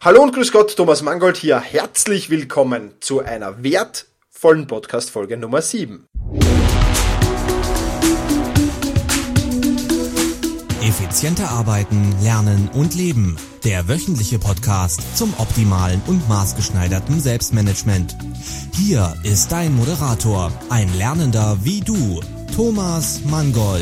Hallo und grüß Gott, Thomas Mangold hier. Herzlich willkommen zu einer wertvollen Podcast-Folge Nummer 7. Effizienter arbeiten, lernen und leben. Der wöchentliche Podcast zum optimalen und maßgeschneiderten Selbstmanagement. Hier ist dein Moderator, ein Lernender wie du, Thomas Mangold.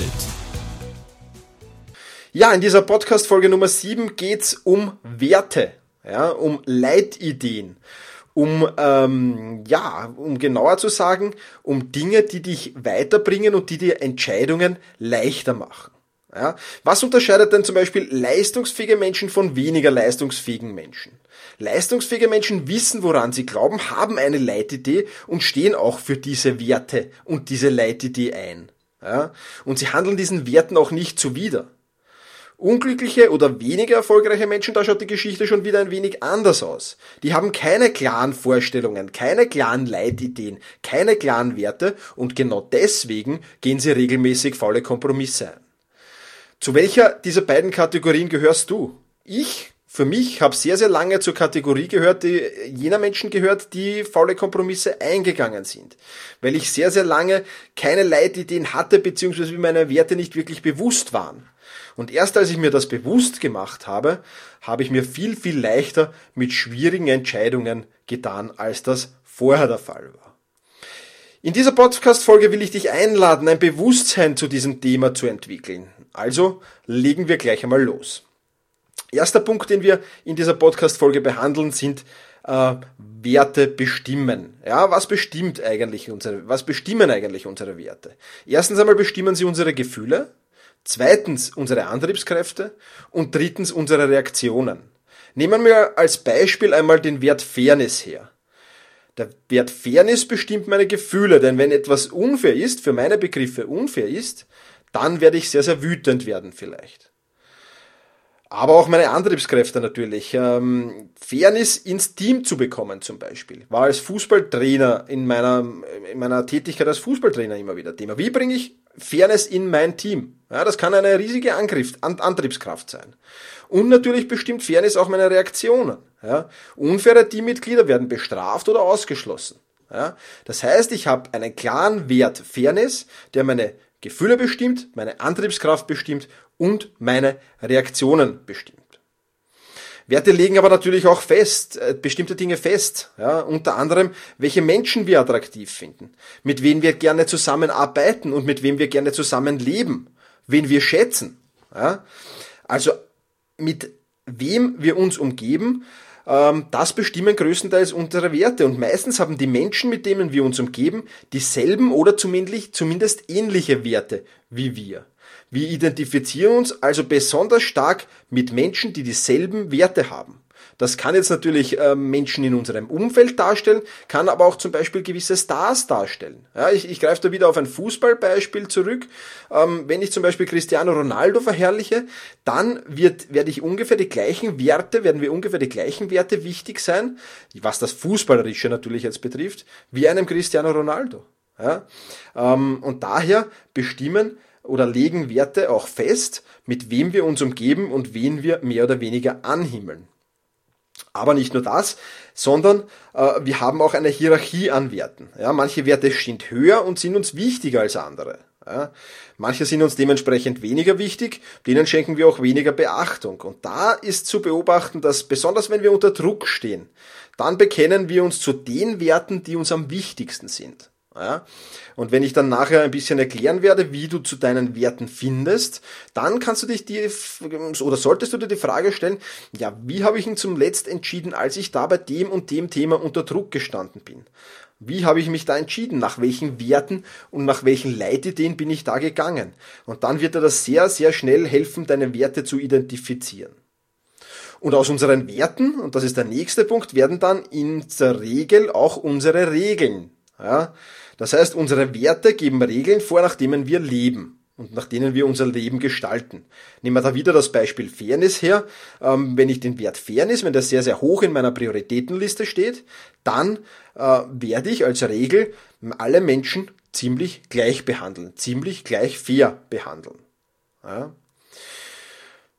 Ja, in dieser Podcast-Folge Nummer 7 geht's um Werte, um Leitideen, um genauer zu sagen, um Dinge, die dich weiterbringen und die dir Entscheidungen leichter machen. Ja, was unterscheidet denn zum Beispiel leistungsfähige Menschen von weniger leistungsfähigen Menschen? Leistungsfähige Menschen wissen, woran sie glauben, haben eine Leitidee und stehen auch für diese Werte und diese Leitidee ein. Ja, und sie handeln diesen Werten auch nicht zuwider. Unglückliche oder weniger erfolgreiche Menschen, da schaut die Geschichte schon wieder ein wenig anders aus. Die haben keine klaren Vorstellungen, keine klaren Leitideen, keine klaren Werte und genau deswegen gehen sie regelmäßig faule Kompromisse ein. Zu welcher dieser beiden Kategorien gehörst du? Ich, für mich, habe sehr, sehr lange zur Kategorie gehört, jener Menschen gehört, die faule Kompromisse eingegangen sind. Weil ich sehr, sehr lange keine Leitideen hatte, beziehungsweise meine Werte nicht wirklich bewusst waren. Und erst als ich mir das bewusst gemacht habe, habe ich mir viel, viel leichter mit schwierigen Entscheidungen getan, als das vorher der Fall war. In dieser Podcast-Folge will ich dich einladen, ein Bewusstsein zu diesem Thema zu entwickeln. Also legen wir gleich einmal los. Erster Punkt, den wir in dieser Podcast-Folge behandeln, sind Werte bestimmen. Ja, was bestimmen eigentlich unsere Werte? Erstens einmal bestimmen sie unsere Gefühle, zweitens unsere Antriebskräfte und drittens unsere Reaktionen. Nehmen wir als Beispiel einmal den Wert Fairness her. Der Wert Fairness bestimmt meine Gefühle, denn wenn etwas unfair ist, für meine Begriffe unfair ist, dann werde ich sehr, sehr wütend werden vielleicht. Aber auch meine Antriebskräfte natürlich. Fairness ins Team zu bekommen zum Beispiel. War als Fußballtrainer in meiner Tätigkeit als Fußballtrainer immer wieder Thema. Wie bringe ich Fairness in mein Team? Ja, das kann eine riesige Antriebskraft sein. Und natürlich bestimmt Fairness auch meine Reaktionen. Ja, unfaire Teammitglieder werden bestraft oder ausgeschlossen. Ja, das heißt, ich habe einen klaren Wert Fairness, der meine Gefühle bestimmt, meine Antriebskraft bestimmt und meine Reaktionen bestimmt. Werte legen aber natürlich auch bestimmte Dinge fest. Ja, unter anderem, welche Menschen wir attraktiv finden, mit wem wir gerne zusammenarbeiten und mit wem wir gerne zusammenleben, wen wir schätzen. Ja, also mit wem wir uns umgeben, das bestimmen größtenteils unsere Werte und meistens haben die Menschen, mit denen wir uns umgeben, dieselben oder zumindest ähnliche Werte wie wir. Wir identifizieren uns also besonders stark mit Menschen, die dieselben Werte haben. Das kann jetzt natürlich Menschen in unserem Umfeld darstellen, kann aber auch zum Beispiel gewisse Stars darstellen. Ja, ich greife da wieder auf ein Fußballbeispiel zurück. Wenn ich zum Beispiel Cristiano Ronaldo verherrliche, dann werden wir ungefähr die gleichen Werte wichtig sein, was das Fußballerische natürlich jetzt betrifft, wie einem Cristiano Ronaldo. Ja, und daher bestimmen oder legen Werte auch fest, mit wem wir uns umgeben und wen wir mehr oder weniger anhimmeln. Aber nicht nur das, sondern wir haben auch eine Hierarchie an Werten. Ja, manche Werte sind höher und sind uns wichtiger als andere. Ja, manche sind uns dementsprechend weniger wichtig, denen schenken wir auch weniger Beachtung. Und da ist zu beobachten, dass besonders wenn wir unter Druck stehen, dann bekennen wir uns zu den Werten, die uns am wichtigsten sind. Ja, und wenn ich dann nachher ein bisschen erklären werde, wie du zu deinen Werten findest, dann kannst du solltest du dir die Frage stellen, ja, wie habe ich ihn zum Letzt entschieden, als ich da bei dem und dem Thema unter Druck gestanden bin? Wie habe ich mich da entschieden? Nach welchen Werten und nach welchen Leitideen bin ich da gegangen? Und dann wird dir das sehr, sehr schnell helfen, deine Werte zu identifizieren. Und aus unseren Werten, und das ist der nächste Punkt, werden dann in der Regel auch unsere Regeln. Ja, das heißt, unsere Werte geben Regeln vor, nach denen wir leben und nach denen wir unser Leben gestalten. Nehmen wir da wieder das Beispiel Fairness her. Wenn ich den Wert Fairness, wenn der sehr, sehr hoch in meiner Prioritätenliste steht, dann werde ich als Regel alle Menschen ziemlich gleich behandeln, ziemlich gleich fair behandeln. Ja.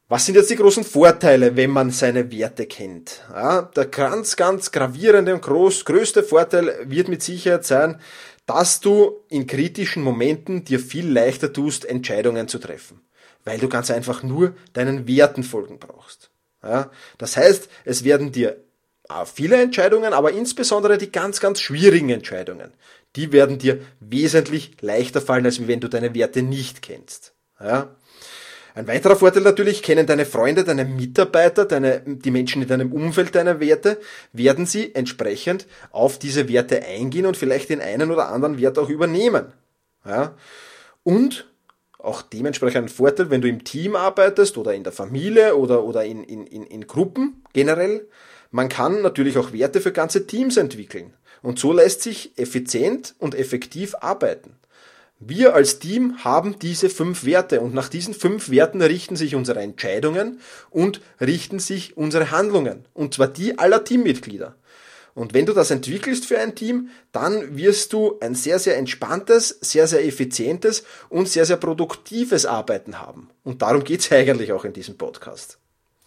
Was sind jetzt die großen Vorteile, wenn man seine Werte kennt? Ja, der ganz, ganz gravierende und größte Vorteil wird mit Sicherheit sein, dass du in kritischen Momenten dir viel leichter tust, Entscheidungen zu treffen, weil du ganz einfach nur deinen Werten folgen brauchst. Ja, das heißt, es werden dir viele Entscheidungen, aber insbesondere die ganz, ganz schwierigen Entscheidungen, die werden dir wesentlich leichter fallen, als wenn du deine Werte nicht kennst. Ja. Ein weiterer Vorteil natürlich, kennen deine Freunde, deine Mitarbeiter, die Menschen in deinem Umfeld deine Werte, werden sie entsprechend auf diese Werte eingehen und vielleicht den einen oder anderen Wert auch übernehmen. Ja. Und auch dementsprechend ein Vorteil, wenn du im Team arbeitest oder in der Familie oder in Gruppen generell. Man kann natürlich auch Werte für ganze Teams entwickeln. Und so lässt sich effizient und effektiv arbeiten. Wir als Team haben diese 5 Werte und nach diesen 5 Werten richten sich unsere Entscheidungen und richten sich unsere Handlungen. Und zwar die aller Teammitglieder. Und wenn du das entwickelst für ein Team, dann wirst du ein sehr, sehr entspanntes, sehr, sehr effizientes und sehr, sehr produktives Arbeiten haben. Und darum geht's eigentlich auch in diesem Podcast.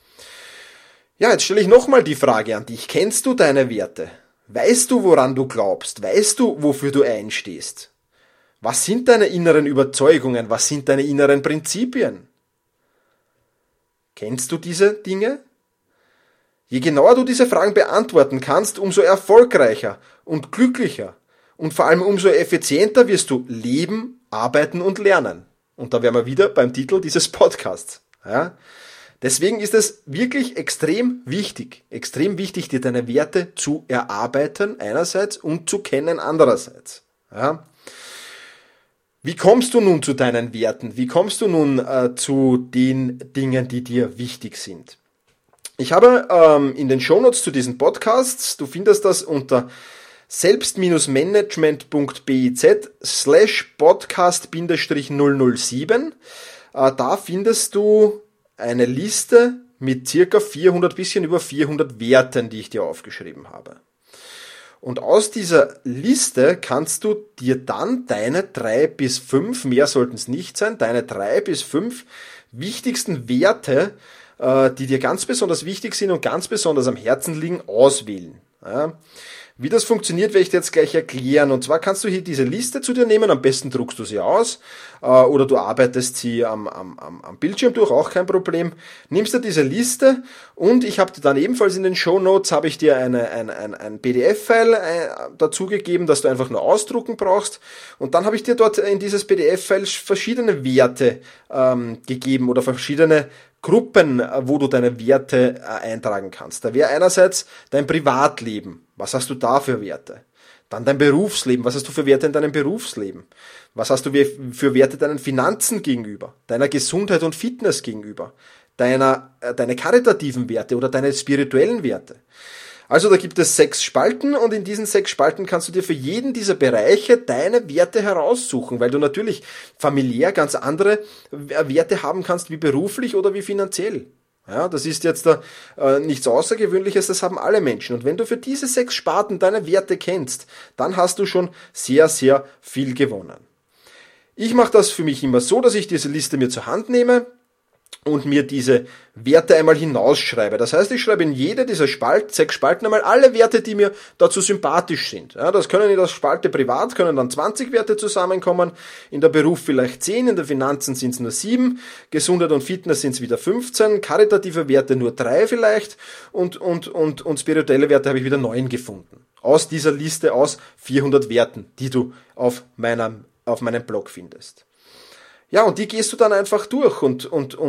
Ja, jetzt stelle ich nochmal die Frage an dich. Kennst du deine Werte? Weißt du, woran du glaubst? Weißt du, wofür du einstehst? Was sind deine inneren Überzeugungen? Was sind deine inneren Prinzipien? Kennst du diese Dinge? Je genauer du diese Fragen beantworten kannst, umso erfolgreicher und glücklicher und vor allem umso effizienter wirst du leben, arbeiten und lernen. Und da wären wir wieder beim Titel dieses Podcasts. Ja? Deswegen ist es wirklich extrem wichtig, dir deine Werte zu erarbeiten einerseits und zu kennen andererseits. Ja? Wie kommst du nun zu deinen Werten? Wie kommst du nun zu den Dingen, die dir wichtig sind? Ich habe in den Shownotes zu diesen Podcasts, du findest das unter selbst-management.biz/podcast-007, da findest du eine Liste mit circa 400, bisschen über 400 Werten, die ich dir aufgeschrieben habe. Und aus dieser Liste kannst du dir dann deine 3 bis 5, mehr sollten es nicht sein, deine 3 bis 5 wichtigsten Werte, die dir ganz besonders wichtig sind und ganz besonders am Herzen liegen, auswählen. Ja. Wie das funktioniert, werde ich dir jetzt gleich erklären. Und zwar kannst du hier diese Liste zu dir nehmen, am besten druckst du sie aus oder du arbeitest sie am Bildschirm durch, auch kein Problem. Nimmst du diese Liste und ich habe dir dann ebenfalls in den Shownotes habe ich dir ein PDF-File dazugegeben, das du einfach nur ausdrucken brauchst. Und dann habe ich dir dort in dieses PDF-File verschiedene Werte gegeben oder verschiedene Gruppen, wo du deine Werte eintragen kannst. Da wäre einerseits dein Privatleben. Was hast du da für Werte? Dann dein Berufsleben. Was hast du für Werte in deinem Berufsleben? Was hast du für Werte deinen Finanzen gegenüber? Deiner Gesundheit und Fitness gegenüber? Deine karitativen Werte oder deine spirituellen Werte? Also da gibt es 6 Spalten und in diesen 6 Spalten kannst du dir für jeden dieser Bereiche deine Werte heraussuchen, weil du natürlich familiär ganz andere Werte haben kannst wie beruflich oder wie finanziell. Ja, das ist jetzt nichts Außergewöhnliches, das haben alle Menschen. Und wenn du für diese 6 Sparten deine Werte kennst, dann hast du schon sehr, sehr viel gewonnen. Ich mache das für mich immer so, dass ich diese Liste mir zur Hand nehme und mir diese Werte einmal hinausschreibe. Das heißt, ich schreibe in jede dieser 6 Spalten einmal alle Werte, die mir dazu sympathisch sind. Ja, das können in der Spalte privat, können dann 20 Werte zusammenkommen, in der Beruf vielleicht 10, in der Finanzen sind es nur 7, Gesundheit und Fitness sind es wieder 15, karitative Werte nur 3 vielleicht und spirituelle Werte habe ich wieder 9 gefunden. Aus dieser Liste aus 400 Werten, die du auf meinem Blog findest. Ja, und die gehst du dann einfach durch und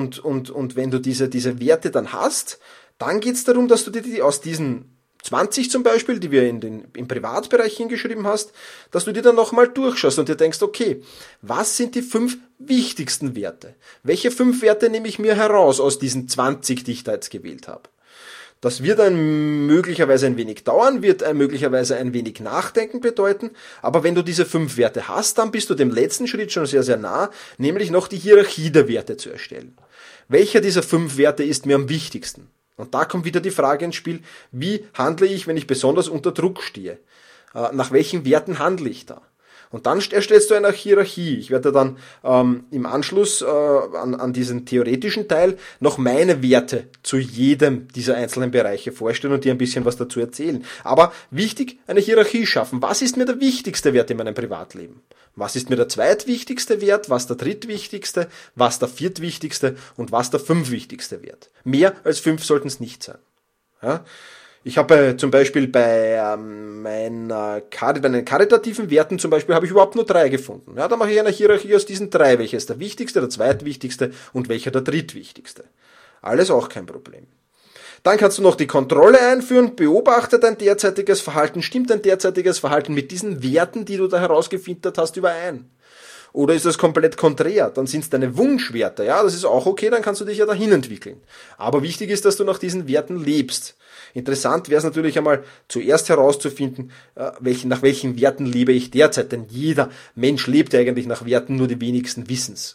wenn du diese Werte dann hast, dann geht's darum, dass du dir die aus diesen 20 zum Beispiel, die wir im Privatbereich hingeschrieben hast, dass du dir dann nochmal durchschaust und dir denkst, okay, was sind die 5 wichtigsten Werte? Welche 5 Werte nehme ich mir heraus aus diesen 20, die ich da jetzt gewählt habe? Das wird dann möglicherweise ein wenig dauern, wird möglicherweise ein wenig Nachdenken bedeuten, aber wenn du diese 5 Werte hast, dann bist du dem letzten Schritt schon sehr, sehr nah, nämlich noch die Hierarchie der Werte zu erstellen. Welcher dieser 5 Werte ist mir am wichtigsten? Und da kommt wieder die Frage ins Spiel, wie handle ich, wenn ich besonders unter Druck stehe? Nach welchen Werten handle ich da? Und dann erstellst du eine Hierarchie. Ich werde dann im Anschluss an diesen theoretischen Teil noch meine Werte zu jedem dieser einzelnen Bereiche vorstellen und dir ein bisschen was dazu erzählen. Aber wichtig, eine Hierarchie schaffen. Was ist mir der wichtigste Wert in meinem Privatleben? Was ist mir der zweitwichtigste Wert? Was der drittwichtigste? Was der viertwichtigste? Und was der fünftwichtigste Wert? Mehr als 5 sollten es nicht sein. Ja? Ich habe zum Beispiel bei meinen karitativen Werten zum Beispiel habe ich überhaupt nur 3 gefunden. Ja, da mache ich eine Hierarchie aus diesen 3. Welcher ist der wichtigste, der zweitwichtigste und welcher der drittwichtigste. Alles auch kein Problem. Dann kannst du noch die Kontrolle einführen, beobachte dein derzeitiges Verhalten, stimmt dein derzeitiges Verhalten mit diesen Werten, die du da herausgefiltert hast, überein? Oder ist das komplett konträr? Dann sind es deine Wunschwerte. Ja, das ist auch okay, dann kannst du dich ja dahin entwickeln. Aber wichtig ist, dass du nach diesen Werten lebst. Interessant wäre es natürlich einmal zuerst herauszufinden, nach welchen Werten lebe ich derzeit. Denn jeder Mensch lebt ja eigentlich nach Werten, nur die wenigsten wissen's.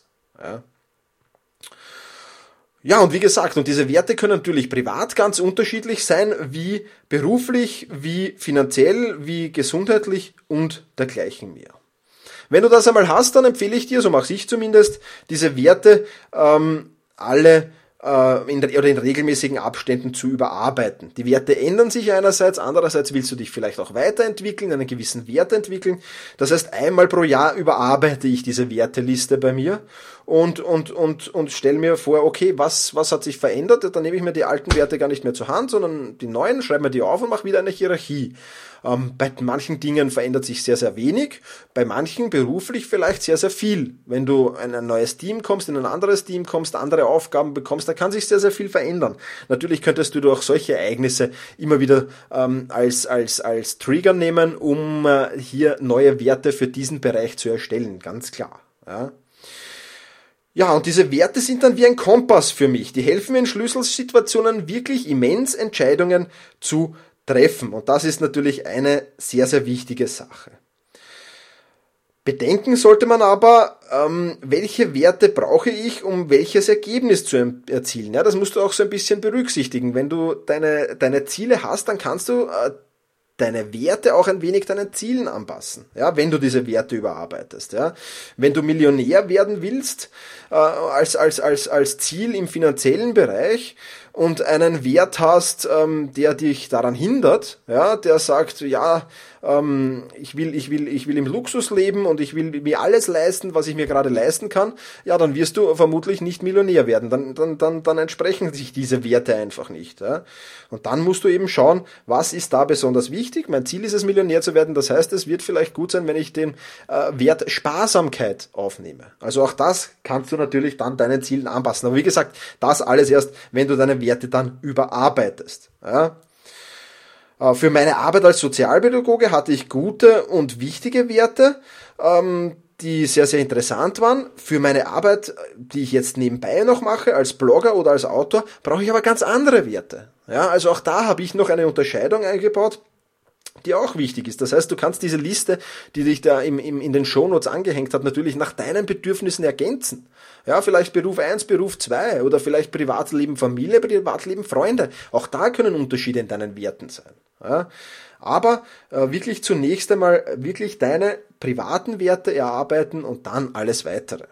Ja, und wie gesagt, und diese Werte können natürlich privat ganz unterschiedlich sein, wie beruflich, wie finanziell, wie gesundheitlich und dergleichen mehr. Wenn du das einmal hast, dann empfehle ich dir, so mache ich zumindest, diese Werte alle in regelmäßigen Abständen zu überarbeiten. Die Werte ändern sich einerseits, andererseits willst du dich vielleicht auch weiterentwickeln, einen gewissen Wert entwickeln. Das heißt, einmal pro Jahr überarbeite ich diese Werteliste bei mir und stelle mir vor, okay, was hat sich verändert? Dann nehme ich mir die alten Werte gar nicht mehr zur Hand, sondern die neuen, schreibe mir die auf und mache wieder eine Hierarchie. Bei manchen Dingen verändert sich sehr, sehr wenig, bei manchen beruflich vielleicht sehr, sehr viel. Wenn du in ein neues Team kommst, in ein anderes Team kommst, andere Aufgaben bekommst, da kann sich sehr, sehr viel verändern. Natürlich könntest du durch solche Ereignisse immer wieder als Trigger nehmen, um hier neue Werte für diesen Bereich zu erstellen, ganz klar. Ja, und diese Werte sind dann wie ein Kompass für mich. Die helfen mir in Schlüsselsituationen wirklich immens Entscheidungen zu treffen. Und das ist natürlich eine sehr, sehr wichtige Sache. Bedenken sollte man aber, welche Werte brauche ich, um welches Ergebnis zu erzielen. Ja, das musst du auch so ein bisschen berücksichtigen. Wenn du deine Ziele hast, dann kannst du deine Werte auch ein wenig deinen Zielen anpassen, ja, wenn du diese Werte überarbeitest, ja. Wenn du Millionär werden willst, als Ziel im finanziellen Bereich und einen Wert hast, der dich daran hindert, ja, der sagt, ja, ich will im Luxus leben und ich will mir alles leisten, was ich mir gerade leisten kann, ja, dann wirst du vermutlich nicht Millionär werden. Dann entsprechen sich diese Werte einfach nicht. Ja. Und dann musst du eben schauen, was ist da besonders wichtig. Mein Ziel ist es, Millionär zu werden. Das heißt, es wird vielleicht gut sein, wenn ich den Wert Sparsamkeit aufnehme. Also auch das kannst du natürlich dann deinen Zielen anpassen. Aber wie gesagt, das alles erst, wenn du deine Werte dann überarbeitest. Ja. Für meine Arbeit als Sozialpädagoge hatte ich gute und wichtige Werte, die sehr, sehr interessant waren. Für meine Arbeit, die ich jetzt nebenbei noch mache, als Blogger oder als Autor, brauche ich aber ganz andere Werte. Ja, also auch da habe ich noch eine Unterscheidung eingebaut, die auch wichtig ist. Das heißt, du kannst diese Liste, die dich da in den Shownotes angehängt hat, natürlich nach deinen Bedürfnissen ergänzen. Ja, vielleicht Beruf 1, Beruf 2 oder vielleicht Privatleben Familie, Privatleben Freunde. Auch da können Unterschiede in deinen Werten sein. Ja, aber wirklich zunächst einmal wirklich deine privaten Werte erarbeiten und dann alles weitere.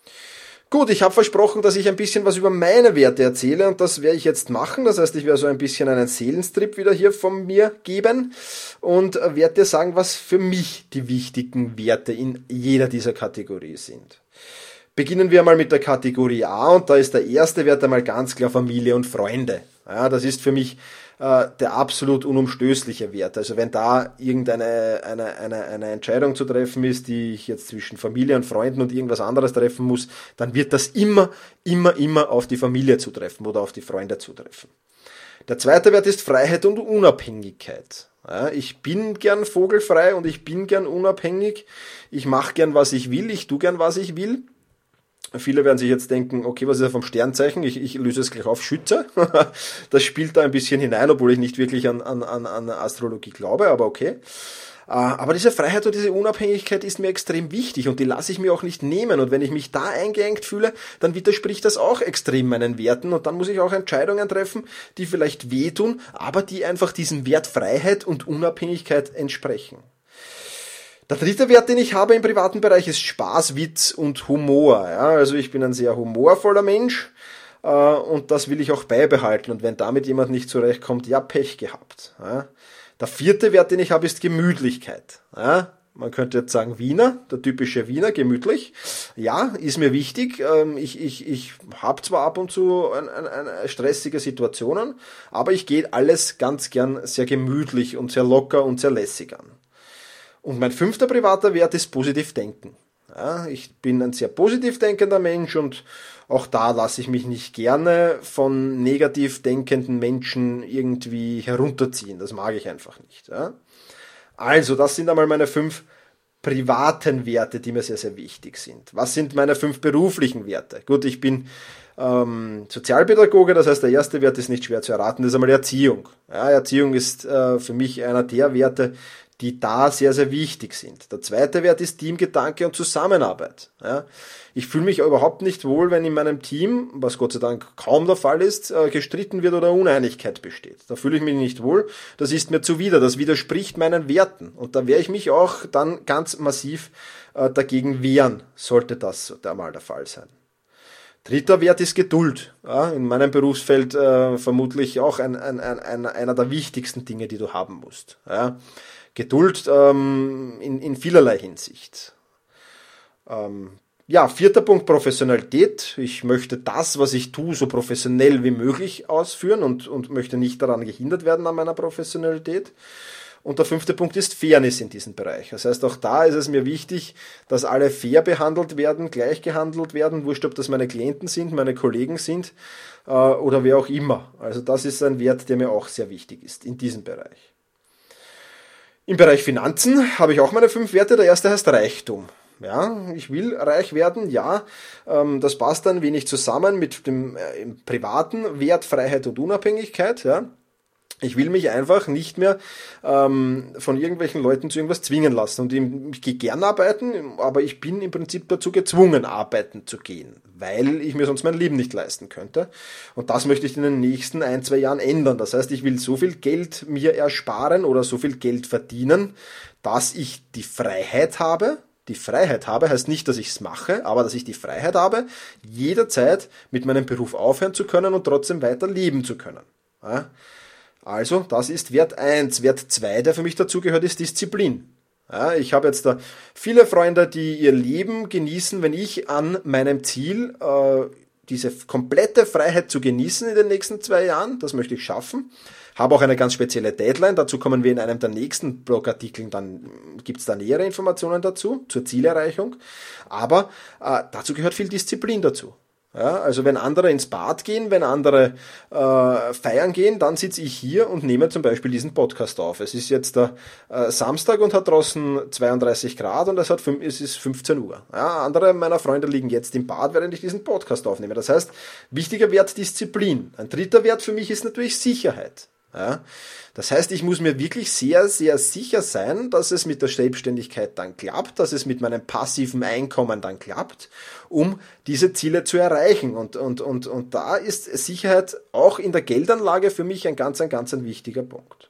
Gut, ich habe versprochen, dass ich ein bisschen was über meine Werte erzähle und das werde ich jetzt machen. Das heißt, ich werde so ein bisschen einen Seelenstrip wieder hier von mir geben und werde dir sagen, was für mich die wichtigen Werte in jeder dieser Kategorie sind. Beginnen wir mal mit der Kategorie A und da ist der erste Wert einmal ganz klar Familie und Freunde. Ja, das ist für mich der absolut unumstößliche Wert. Also wenn da irgendeine eine Entscheidung zu treffen ist, die ich jetzt zwischen Familie und Freunden und irgendwas anderes treffen muss, dann wird das immer auf die Familie zutreffen oder auf die Freunde zutreffen. Der zweite Wert ist Freiheit und Unabhängigkeit. Ja, ich bin gern vogelfrei und ich bin gern unabhängig. Ich mache gern, was ich will. Ich tue gern, was ich will. Viele werden sich jetzt denken, okay, was ist ja vom Sternzeichen? Ich löse es gleich auf, Schütze. Das spielt da ein bisschen hinein, obwohl ich nicht wirklich an Astrologie glaube, aber okay. Aber diese Freiheit und diese Unabhängigkeit ist mir extrem wichtig und die lasse ich mir auch nicht nehmen. Und wenn ich mich da eingeengt fühle, dann widerspricht das auch extrem meinen Werten und dann muss ich auch Entscheidungen treffen, die vielleicht wehtun, aber die einfach diesem Wert Freiheit und Unabhängigkeit entsprechen. Der dritte Wert, den ich habe im privaten Bereich, ist Spaß, Witz und Humor. Ja, also ich bin ein sehr humorvoller Mensch und das will ich auch beibehalten. Und wenn damit jemand nicht zurechtkommt, ja, Pech gehabt. Ja. Der vierte Wert, den ich habe, ist Gemütlichkeit. Ja. Man könnte jetzt sagen Wiener, der typische Wiener, gemütlich. Ja, ist mir wichtig. Ich habe zwar ab und zu stressige Situationen, aber ich gehe alles ganz gern sehr gemütlich und sehr locker und sehr lässig an. Und mein fünfter privater Wert ist positiv denken. Ja, ich bin ein sehr positiv denkender Mensch und auch da lasse ich mich nicht gerne von negativ denkenden Menschen irgendwie herunterziehen. Das mag ich einfach nicht. Ja. Also, das sind einmal meine 5 privaten Werte, die mir sehr, sehr wichtig sind. Was sind meine 5 beruflichen Werte? Gut, ich bin Sozialpädagoge, das heißt, der erste Wert ist nicht schwer zu erraten, das ist einmal die Erziehung. Ja, Erziehung ist für mich einer der Werte, die da sehr, sehr wichtig sind. Der zweite Wert ist Teamgedanke und Zusammenarbeit. Ja, ich fühle mich überhaupt nicht wohl, wenn in meinem Team, was Gott sei Dank kaum der Fall ist, gestritten wird oder Uneinigkeit besteht. Da fühle ich mich nicht wohl, das ist mir zuwider, das widerspricht meinen Werten. Und da werde ich mich auch dann ganz massiv dagegen wehren, sollte das einmal der Fall sein. Dritter Wert ist Geduld. Ja, in meinem Berufsfeld vermutlich auch einer der wichtigsten Dinge, die du haben musst. Ja, Geduld in vielerlei Hinsicht. Ja, vierter Punkt, Professionalität. Ich möchte das, was ich tue, so professionell wie möglich ausführen und möchte nicht daran gehindert werden an meiner Professionalität. Und der 5. Punkt ist Fairness in diesem Bereich. Das heißt, auch da ist es mir wichtig, dass alle fair behandelt werden, gleich gehandelt werden, wurscht, ob das meine Klienten sind, meine Kollegen sind oder wer auch immer. Also das ist ein Wert, der mir auch sehr wichtig ist in diesem Bereich. Im Bereich Finanzen habe ich auch meine 5 Werte. Der erste heißt Reichtum. Ja, ich will reich werden, ja, das passt ein wenig zusammen mit dem privaten Wert Freiheit und Unabhängigkeit, ja. Ich will mich einfach nicht mehr von irgendwelchen Leuten zu irgendwas zwingen lassen. Und ich gehe gern arbeiten, aber ich bin im Prinzip dazu gezwungen, arbeiten zu gehen, weil ich mir sonst mein Leben nicht leisten könnte. Und das möchte ich in den nächsten 1-2 Jahren ändern. Das heißt, ich will so viel Geld mir ersparen oder so viel Geld verdienen, dass ich die Freiheit habe. Die Freiheit habe heißt nicht, dass ich es mache, aber dass ich die Freiheit habe, jederzeit mit meinem Beruf aufhören zu können und trotzdem weiter leben zu können. Ja? Also, das ist Wert 1. Wert 2, der für mich dazugehört, ist Disziplin. Ja, ich habe jetzt da viele Freunde, die ihr Leben genießen, wenn ich an meinem Ziel, diese komplette Freiheit zu genießen in den nächsten 2 Jahren, das möchte ich schaffen. Habe auch eine ganz spezielle Deadline, dazu kommen wir in einem der nächsten Blogartikeln, dann gibt's da nähere Informationen dazu, zur Zielerreichung. Aber dazu gehört viel Disziplin dazu. Ja, also wenn andere ins Bad gehen, wenn andere feiern gehen, dann sitze ich hier und nehme zum Beispiel diesen Podcast auf. Es ist jetzt der Samstag und hat draußen 32 Grad und es ist 15 Uhr. Ja, andere meiner Freunde liegen jetzt im Bad, während ich diesen Podcast aufnehme. Das heißt, wichtiger Wert Disziplin. Ein dritter Wert für mich ist natürlich Sicherheit. Ja, das heißt, ich muss mir wirklich sehr, sehr sicher sein, dass es mit der Selbstständigkeit dann klappt, dass es mit meinem passiven Einkommen dann klappt, um diese Ziele zu erreichen. Und da ist Sicherheit auch in der Geldanlage für mich ein ganz wichtiger Punkt.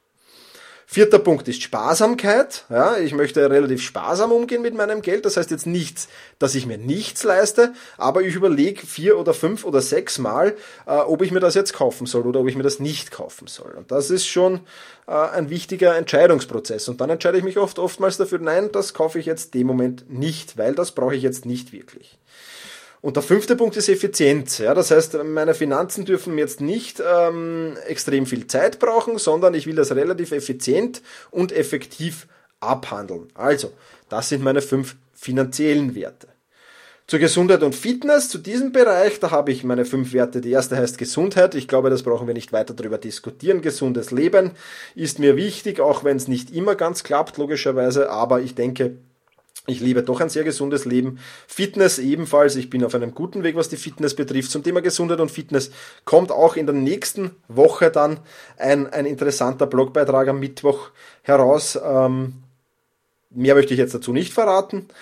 4. Punkt ist Sparsamkeit. Ja, ich möchte relativ sparsam umgehen mit meinem Geld. Das heißt jetzt nicht, dass ich mir nichts leiste, aber ich überlege 4 oder 5 oder 6 Mal, ob ich mir das jetzt kaufen soll oder ob ich mir das nicht kaufen soll. Und das ist schon ein wichtiger Entscheidungsprozess. Und dann entscheide ich mich oftmals dafür, nein, das kaufe ich jetzt dem Moment nicht, weil das brauche ich jetzt nicht wirklich. Und der 5. Punkt ist Effizienz. Ja, das heißt, meine Finanzen dürfen jetzt nicht extrem viel Zeit brauchen, sondern ich will das relativ effizient und effektiv abhandeln. Also, das sind meine 5 finanziellen Werte. Zur Gesundheit und Fitness, zu diesem Bereich, da habe ich meine 5 Werte. Die erste heißt Gesundheit. Ich glaube, das brauchen wir nicht weiter darüber diskutieren. Gesundes Leben ist mir wichtig, auch wenn es nicht immer ganz klappt, logischerweise, aber ich denke, ich lebe doch ein sehr gesundes Leben. Fitness ebenfalls. Ich bin auf einem guten Weg, was die Fitness betrifft. Zum Thema Gesundheit und Fitness kommt auch in der nächsten Woche dann ein interessanter Blogbeitrag am Mittwoch heraus. Mehr möchte ich jetzt dazu nicht verraten.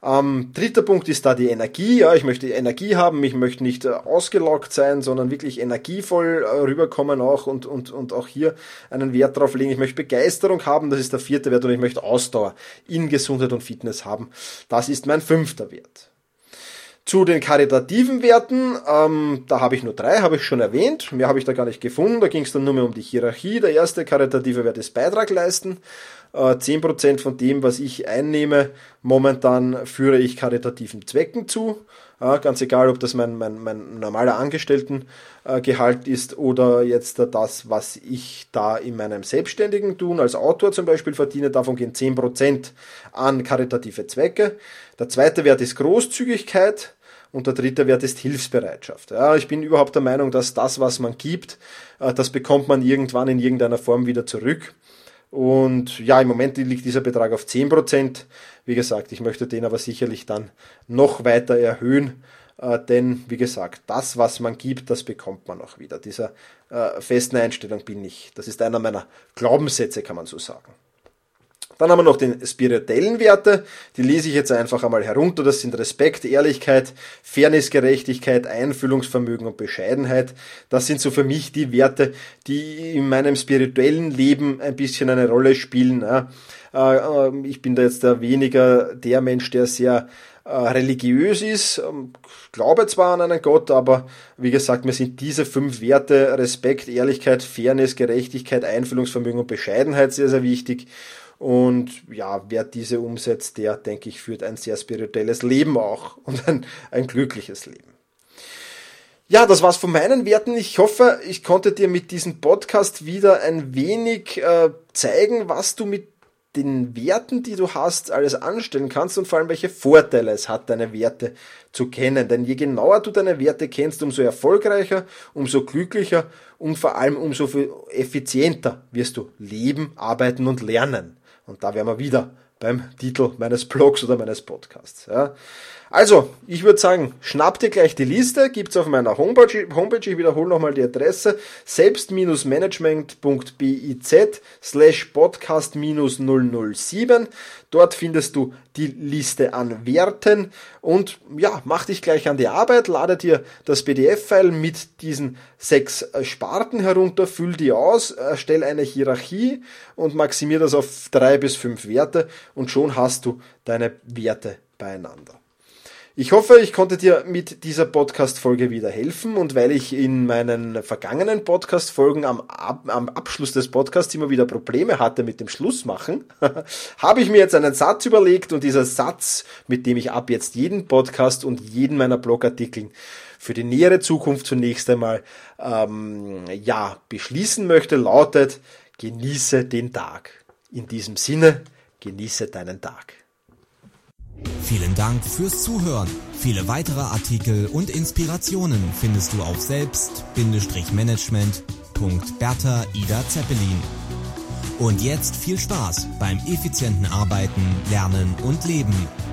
Dritter Punkt ist da die Energie. Ja, ich möchte Energie haben, ich möchte nicht ausgelaugt sein, sondern wirklich energievoll rüberkommen auch und auch hier einen Wert drauf legen. Ich möchte Begeisterung haben, das ist der 4. Wert, und ich möchte Ausdauer in Gesundheit und Fitness haben. Das ist mein 5. Wert. Zu den karitativen Werten, da habe ich nur 3, habe ich schon erwähnt. Mehr habe ich da gar nicht gefunden. Da ging es dann nur mehr um die Hierarchie. Der erste karitative Wert ist Beitrag leisten. 10% von dem, was ich einnehme, momentan führe ich karitativen Zwecken zu. Ganz egal, ob das mein normaler Angestelltengehalt ist oder jetzt das, was ich da in meinem Selbstständigen tun, als Autor zum Beispiel verdiene. Davon gehen 10% an karitative Zwecke. Der 2. Wert ist Großzügigkeit. Und der 3. Wert ist Hilfsbereitschaft. Ja, ich bin überhaupt der Meinung, dass das, was man gibt, das bekommt man irgendwann in irgendeiner Form wieder zurück. Und ja, im Moment liegt dieser Betrag auf 10%. Wie gesagt, ich möchte den aber sicherlich dann noch weiter erhöhen, denn wie gesagt, das, was man gibt, das bekommt man auch wieder. Dieser festen Einstellung bin ich. Das ist einer meiner Glaubenssätze, kann man so sagen. Dann haben wir noch den spirituellen Werte, die lese ich jetzt einfach einmal herunter. Das sind Respekt, Ehrlichkeit, Fairness, Gerechtigkeit, Einfühlungsvermögen und Bescheidenheit. Das sind so für mich die Werte, die in meinem spirituellen Leben ein bisschen eine Rolle spielen. Ich bin da jetzt weniger der Mensch, der sehr religiös ist, glaube zwar an einen Gott, aber wie gesagt, mir sind diese 5 Werte, Respekt, Ehrlichkeit, Fairness, Gerechtigkeit, Einfühlungsvermögen und Bescheidenheit sehr, sehr wichtig. Und ja, wer diese umsetzt, der, denke ich, führt ein sehr spirituelles Leben auch und ein glückliches Leben. Ja, das war's von meinen Werten. Ich hoffe, ich konnte dir mit diesem Podcast wieder ein wenig zeigen, was du mit den Werten, die du hast, alles anstellen kannst und vor allem, welche Vorteile es hat, deine Werte zu kennen. Denn je genauer du deine Werte kennst, umso erfolgreicher, umso glücklicher und vor allem umso effizienter wirst du leben, arbeiten und lernen. Und da wären wir wieder beim Titel meines Blogs oder meines Podcasts. Ja. Also, ich würde sagen, schnapp dir gleich die Liste, gibt's auf meiner Homepage, ich wiederhole nochmal die Adresse, selbst-management.biz/podcast-007. Dort findest du die Liste an Werten und ja, mach dich gleich an die Arbeit, lade dir das PDF-File mit diesen 6 Sparten herunter, füll die aus, erstell eine Hierarchie und maximier das auf 3 bis 5 Werte und schon hast du deine Werte beieinander. Ich hoffe, ich konnte dir mit dieser Podcast-Folge wieder helfen und weil ich in meinen vergangenen Podcast-Folgen am Abschluss des Podcasts immer wieder Probleme hatte mit dem Schlussmachen, habe ich mir jetzt einen Satz überlegt und dieser Satz, mit dem ich ab jetzt jeden Podcast und jeden meiner Blogartikeln für die nähere Zukunft zunächst einmal beschließen möchte, lautet: Genieße den Tag. In diesem Sinne, genieße deinen Tag. Vielen Dank fürs Zuhören. Viele weitere Artikel und Inspirationen findest du auf selbst-management.Bertha Ida Zeppelin. Und jetzt viel Spaß beim effizienten Arbeiten, Lernen und Leben.